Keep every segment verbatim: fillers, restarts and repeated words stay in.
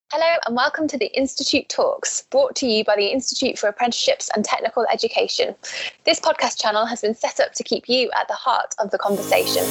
Hello and welcome to the Institute Talks, brought to you by the Institute for Apprenticeships and Technical Education. This podcast channel has been set up to keep you at the heart of the conversation.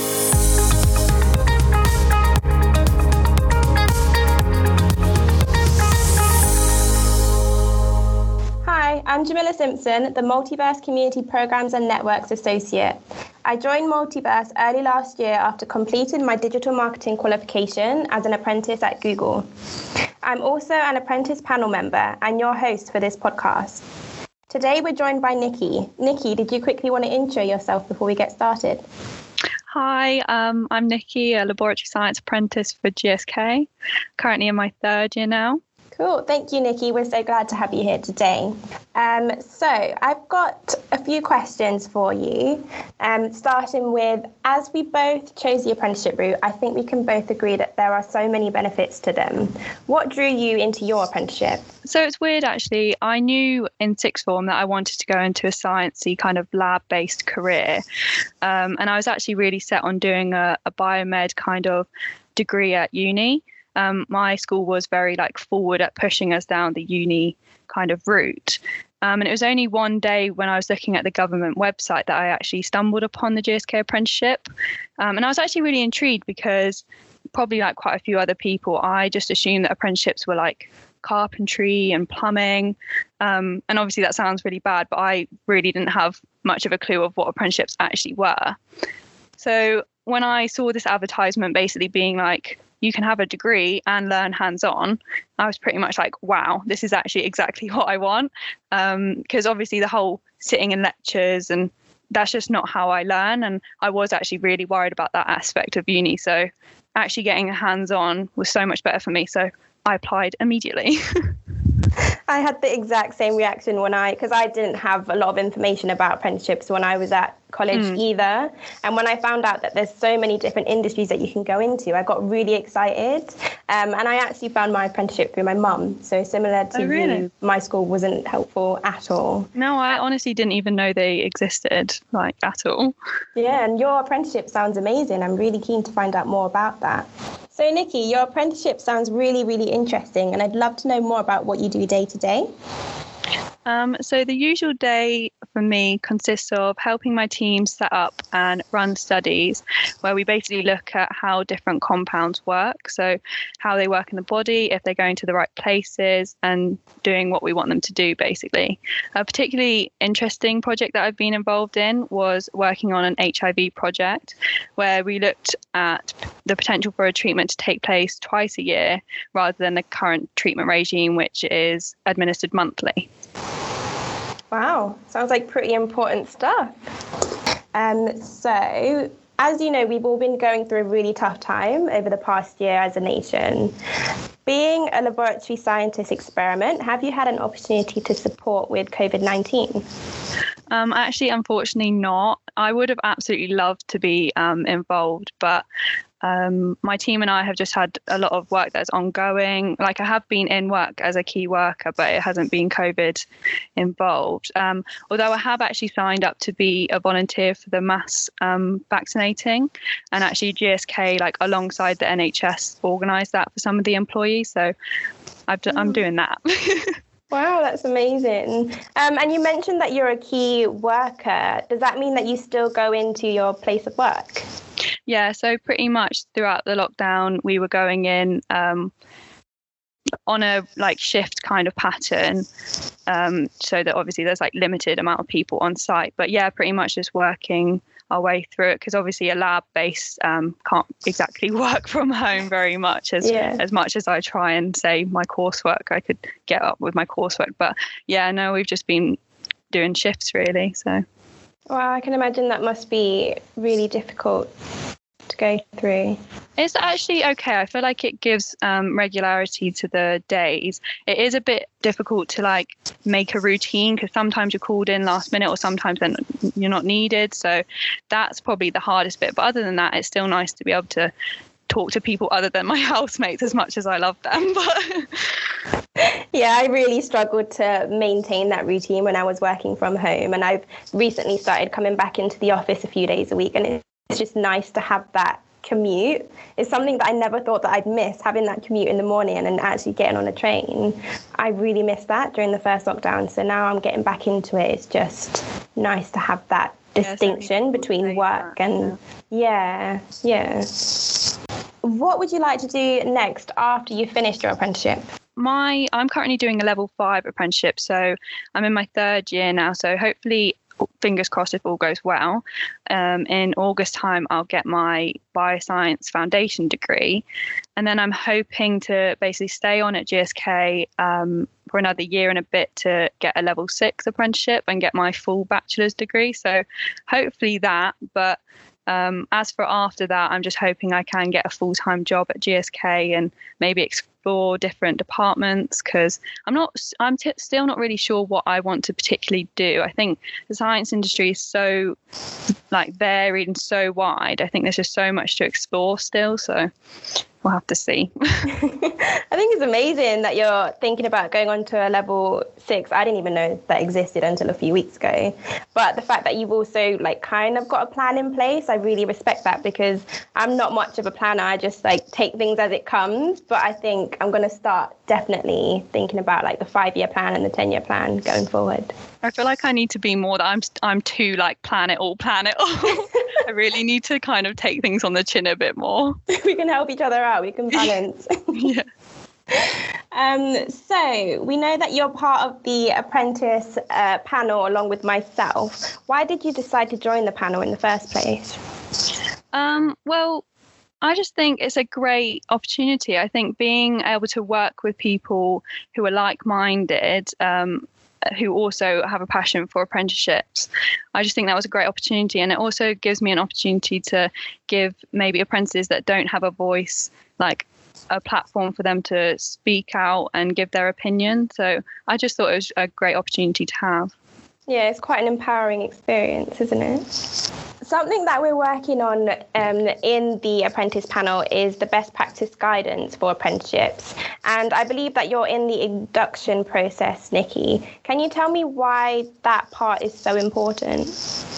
Hi, I'm Jamila Simpson, the Multiverse Community Programs and Networks Associate. I joined Multiverse early last year after completing my digital marketing qualification as an apprentice at Google. I'm also an apprentice panel member and your host for this podcast. Today we're joined by Nikki. Nikki, did you quickly want to intro yourself before we get started? Hi, um, I'm Nikki, a laboratory science apprentice for G S K, currently in my third year now. Cool. Thank you, Nikki. We're so glad to have you here today. Um, so I've got a few questions for you, um, starting with, as we both chose the apprenticeship route, I think we can both agree that there are so many benefits to them. What drew you into your apprenticeship? So it's weird, actually. I knew in sixth form that I wanted to go into a sciencey kind of lab-based career. Um, and I was actually really set on doing a, a biomed kind of degree at uni. Um, my school was very like forward at pushing us down the uni kind of route. Um, and it was only one day when I was looking at the government website that I actually stumbled upon the G S K apprenticeship. Um, and I was actually really intrigued because probably like quite a few other people, I just assumed that apprenticeships were like carpentry and plumbing. Um, and obviously that sounds really bad, but I really didn't have much of a clue of what apprenticeships actually were. So when I saw this advertisement basically being like, you can have a degree and learn hands-on, I was pretty much like, wow, this is actually exactly what I want. Because um, obviously the whole sitting in lectures, and that's just not how I learn. And I was actually really worried about that aspect of uni. So actually getting hands-on was so much better for me. So I applied immediately. I had the exact same reaction when I, because I didn't have a lot of information about apprenticeships when I was at college mm. either. And when I found out that there's so many different industries that you can go into, I got really excited. Um, and I actually found my apprenticeship through my mum. So similar to oh, really? you, my school wasn't helpful at all. No, I honestly didn't even know they existed, like, at all. Yeah, and your apprenticeship sounds amazing. I'm really keen to find out more about that. So, Nikki, your apprenticeship sounds really, really interesting, and I'd love to know more about what you do day to day. Um, so the usual day for me consists of helping my team set up and run studies where we basically look at how different compounds work. So how they work in the body, if they're going to the right places, and doing what we want them to do, basically. A particularly interesting project that I've been involved in was working on an H I V project where we looked at the potential for a treatment to take place twice a year rather than the current treatment regime, which is administered monthly. Wow, sounds like pretty important stuff. Um, so, as you know, we've all been going through a really tough time over the past year as a nation. Being a laboratory scientist experiment, have you had an opportunity to support with COVID nineteen? Um, actually, unfortunately not. I would have absolutely loved to be um, involved, but Um, my team and I have just had a lot of work that's ongoing. Like I have been in work as a key worker, but it hasn't been COVID involved. Um, although I have actually signed up to be a volunteer for the mass um, vaccinating, and actually G S K, like alongside the N H S, organised that for some of the employees. So I've d- I'm doing that. Wow, that's amazing. Um, and you mentioned that you're a key worker. Does that mean that you still go into your place of work? Yeah, so pretty much throughout the lockdown, we were going in um, on a like shift kind of pattern, um, so that obviously there's like limited amount of people on site. But yeah, pretty much just working our way through it, because obviously a lab based um, can't exactly work from home very much as yeah. as much as I try and say my coursework, I could get up with my coursework. But yeah, no, we've just been doing shifts really. So. Wow, I can imagine that must be really difficult to go through. It's actually okay. I feel like it gives um, regularity to the days. It is a bit difficult to like make a routine because sometimes you're called in last minute or sometimes then you're not needed. So that's probably the hardest bit. But other than that, it's still nice to be able to talk to people other than my housemates as much as I love them. But yeah, I really struggled to maintain that routine when I was working from home, and I've recently started coming back into the office a few days a week, and it's just nice to have that commute is something that I never thought that I'd miss, having that commute in the morning and then actually getting on a train. I really missed that during the first lockdown. So now I'm getting back into it. It's just nice to have that distinction yeah, between work that, and yeah, yeah. What would you like to do next after you've finished your apprenticeship? My, I'm currently doing a level five apprenticeship, so I'm in my third year now. So hopefully, fingers crossed, if all goes well, um, in August time, I'll get my bioscience foundation degree. And then I'm hoping to basically stay on at G S K um, for another year and a bit to get a level six apprenticeship and get my full bachelor's degree. So hopefully that, but Um, as for after that, I'm just hoping I can get a full-time job at G S K and maybe explore different departments, because I'm not, I'm t- still not really sure what I want to particularly do. I think the science industry is so like varied and so wide. I think there's just so much to explore still. So we'll have to see. I think it's amazing that you're thinking about going on to a level six. I didn't even know that existed until a few weeks ago. But the fact that you've also like kind of got a plan in place, I really respect that, because I'm not much of a planner. I just like take things as it comes. But I think I'm going to start definitely thinking about like the five-year plan and the ten-year plan going forward. I feel like I need to be more that I'm I'm too like plan it all, plan it all. I really need to kind of take things on the chin a bit more. We can help each other out. We can balance. Yeah. Um, so we know that you're part of the apprentice uh, panel along with myself. Why did you decide to join the panel in the first place? Um, well, I just think it's a great opportunity. I think being able to work with people who are like-minded, um, who also have a passion for apprenticeships, I just think that was a great opportunity. And it also gives me an opportunity to give maybe apprentices that don't have a voice, like a platform for them to speak out and give their opinion. So I just thought it was a great opportunity to have. Yeah, it's quite an empowering experience, isn't it? Something that we're working on um, in the apprentice panel is the best practice guidance for apprenticeships. And I believe that you're in the induction process, Nikki. Can you tell me why that part is so important?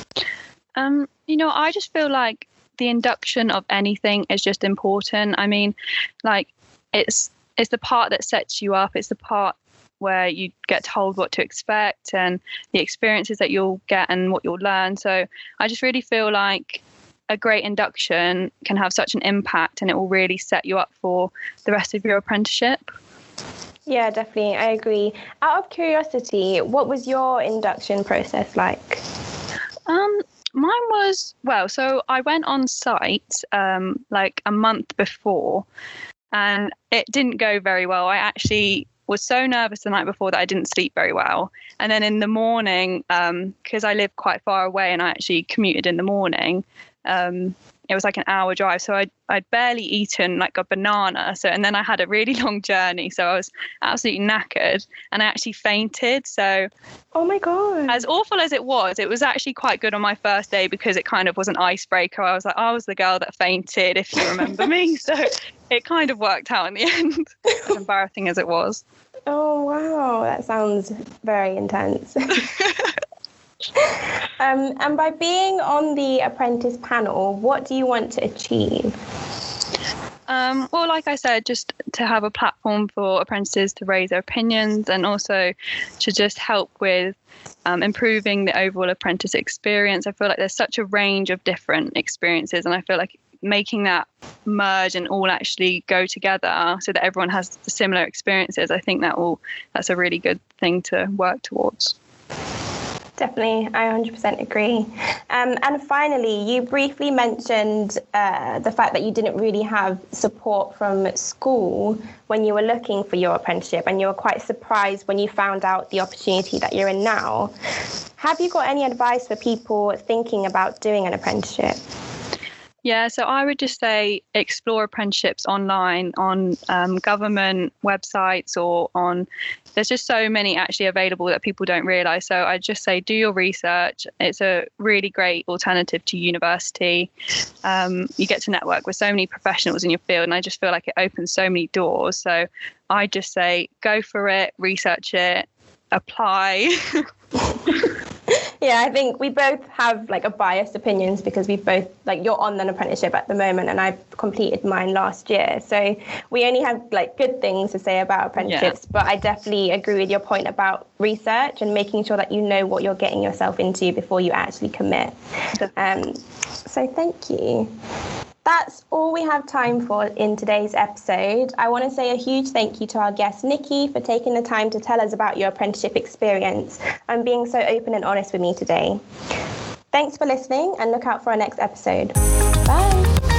Um, you know, I just feel like the induction of anything is just important. I mean, like it's it's the part that sets you up. It's the part where you get told what to expect and the experiences that you'll get and what you'll learn. So I just really feel like a great induction can have such an impact, and it will really set you up for the rest of your apprenticeship. Yeah, definitely. I agree. Out of curiosity, what was your induction process like? Um, mine was, well, so I went on site um, like a month before, and it didn't go very well. I actually was so nervous the night before that I didn't sleep very well. And then in the morning, um, because I live quite far away and I actually commuted in the morning, um, it was like an hour drive. So I'd, I'd barely eaten like a banana. So, and then I had a really long journey. So I was absolutely knackered and I actually fainted. So, oh my God. As awful as it was, it was actually quite good on my first day because it kind of was an icebreaker. I was like, I was the girl that fainted, if you remember me. So it kind of worked out in the end, as embarrassing as it was. Oh, wow. That sounds very intense. um, and by being on the apprentice panel, what do you want to achieve? Um, well, like I said, just to have a platform for apprentices to raise their opinions, and also to just help with um, improving the overall apprentice experience. I feel like there's such a range of different experiences, and I feel like making that merge and all actually go together so that everyone has similar experiences, I think that will that's a really good thing to work towards. Definitely, I one hundred percent agree. Um, and finally, you briefly mentioned uh, the fact that you didn't really have support from school when you were looking for your apprenticeship, and you were quite surprised when you found out the opportunity that you're in now. Have you got any advice for people thinking about doing an apprenticeship? Yeah, so I would just say explore apprenticeships online on um, government websites or on, there's just so many actually available that people don't realise. So I'd just say do your research. It's a really great alternative to university. Um, you get to network with so many professionals in your field, and I just feel like it opens so many doors. So I just say go for it, research it, apply. Yeah, I think we both have like a biased opinions because we've both, like, you're on an apprenticeship at the moment and I've completed mine last year. So we only have like good things to say about apprenticeships, yeah. But I definitely agree with your point about research and making sure that you know what you're getting yourself into before you actually commit. Um, so thank you. That's all we have time for in today's episode. I want to say a huge thank you to our guest, Nikki, for taking the time to tell us about your apprenticeship experience and being so open and honest with me today. Thanks for listening and look out for our next episode. Bye.